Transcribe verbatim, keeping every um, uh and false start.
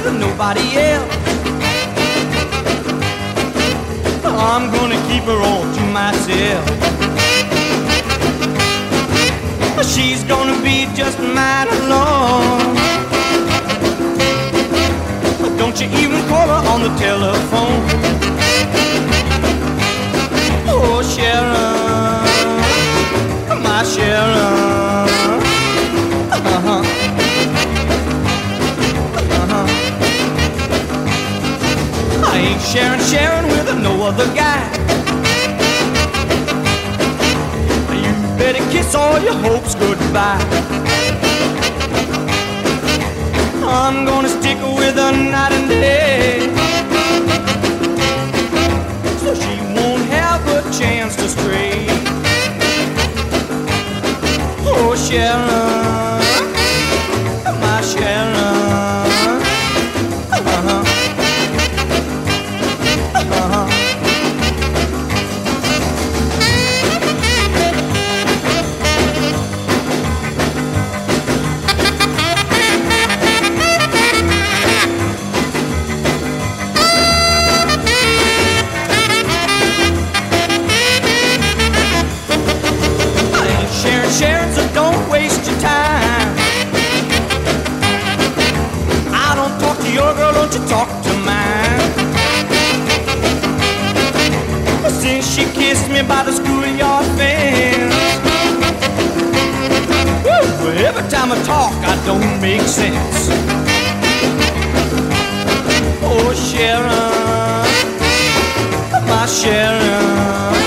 nobody else. I'm gonna keep her all to myself. She's gonna be just mine alone. Don't you even call her on the telephone. Oh, Sharon, my Sharon. Uh-huh. Uh-huh. I ain't sharing, sharing with no other guy. You better kiss all your hopes goodbye. I'm gonna stick with her night and day, so she won't have a chance to stray. Oh, Sharon, my Sharon. Uh-huh. Uh-huh. Sharon, so don't waste your time. I don't talk to your girl, don't you talk to mine. Since she kissed me by the schoolyard fence, woo, every time I talk, I don't make sense. Oh, Sharon, my Sharon.